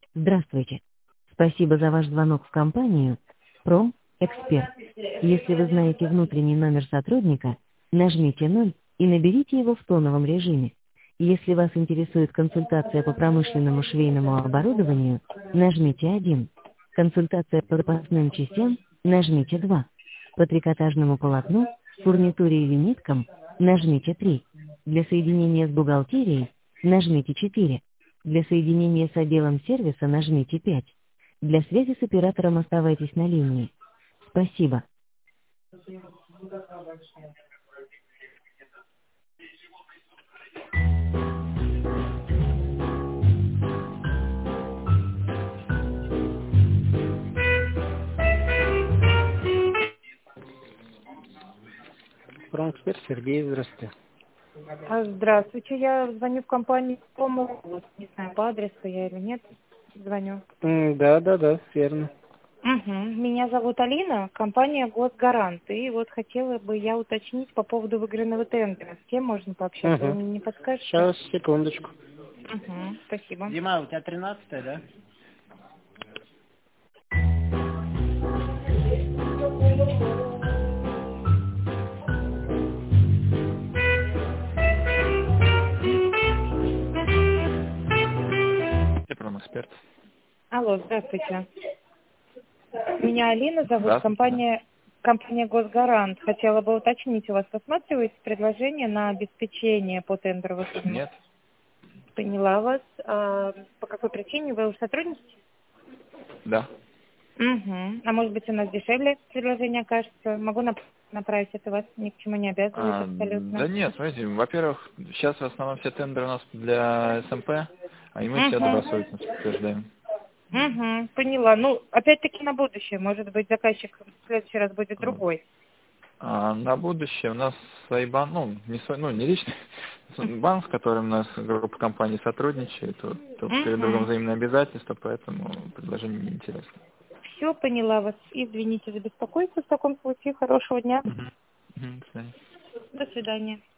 Здравствуйте. Спасибо за ваш звонок в компанию «Пром-Эксперт». Если вы знаете внутренний номер сотрудника, нажмите 0 и наберите его в тоновом режиме. Если вас интересует консультация по промышленному швейному оборудованию, нажмите 1. Консультация по запасным частям, нажмите 2. По трикотажному полотну, фурнитуре или ниткам, нажмите 3. Для соединения с бухгалтерией, нажмите 4. Для соединения с отделом сервиса нажмите 5. Для связи с оператором оставайтесь на линии. Спасибо. Промэксперт Сергей, здравствуйте. Здравствуйте, я звоню в компанию Промо. Вот, не знаю, по адресу я или нет, звоню. Да, верно. Угу. Меня зовут Алина, компания Госгарант. И вот хотела бы я уточнить по поводу выигранного тендера. С кем можно пообщаться? Вы Угу. мне не подскажете? Сейчас, секундочку. Угу, спасибо. Дима, у тебя 13-е, да? Я промэксперт. Алло, здравствуйте. Меня Алина зовут, Здравствуйте, да. компания Госгарант. Хотела бы уточнить, у вас рассматривается предложение на обеспечение по тендеру выходных? Нет? Поняла вас. По какой причине вы уже сотрудничаете? Да. Угу. А может быть, у нас дешевле предложение окажется? Могу направить, это вас ни к чему не обязывает Да абсолютно. нет, смотрите, во-первых, сейчас в основном все тендеры у нас для СМП, и мы все Угу. добросовестно подтверждаем. Угу. Поняла. Ну, опять-таки на будущее. Может быть, заказчик в следующий раз будет Вот. другой. А на будущее у нас свои банки, не личный, банк, с которым у нас группа компаний сотрудничает, тут перед другом Угу. взаимные обязательства, поэтому предложение неинтересно. Все, поняла вас. Извините за беспокойство. В таком случае хорошего дня. Мгм. Мгм, до свидания. До свидания.